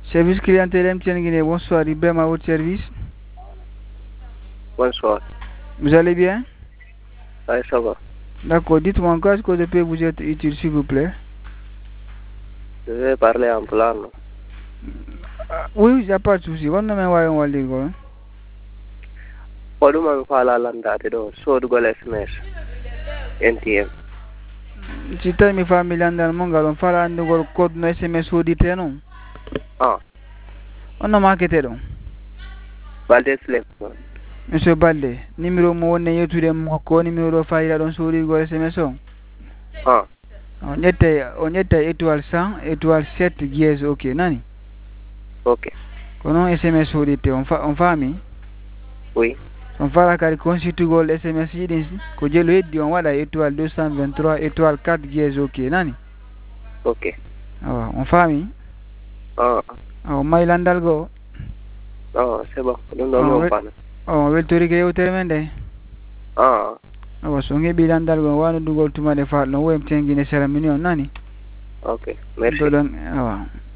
Service clientèle MTN Guinée, bonsoir, Ibrahim à votre service. Bonsoir. Vous allez bien? Oui, ça va. D'accord, dites-moi en quoi est-ce que je peux vous être utile, s'il vous plaît? Je vais parler en plan. Oui, il n'y a pas de souci. On va aller. Poduma fala landade do sodugol SMS NTM. Si tu mi famille andal mongal on fala andugol code no SMS audité non. Ah, On a marketé donc. Balde Slem. Monsieur Balde, numéro mo wonne yetude mo ko numéro fayira don sori go SMS on. Ah, On était étoile 100 étoile 7 dièse OK nani. ok. Kono SMS audité on fami. Oui. On fala kari constitugol SMS yidin ko jelo heddi on wada étoile 223 étoile 4 dièse OK nani. Ok. Awa on fami. Ah, Awa maylandal go. ah, c'est bon. Nous n'avons pas. Oh, weltori ke yewtere men de. Ah, Awa so ngeɓi landal gon wano dugol tumade faɗ no woyim tengine sera million nani. ok. Merci. Dolon awa